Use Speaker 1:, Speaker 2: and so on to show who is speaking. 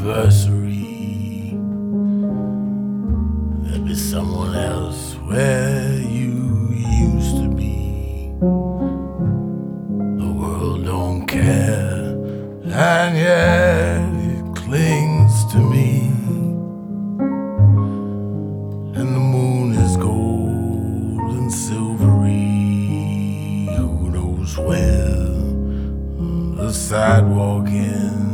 Speaker 1: anniversary. There'll be someone else where you used to be. The world don't care, and yet it clings to me. And the moon is gold and silvery. Who knows where the sidewalk ends?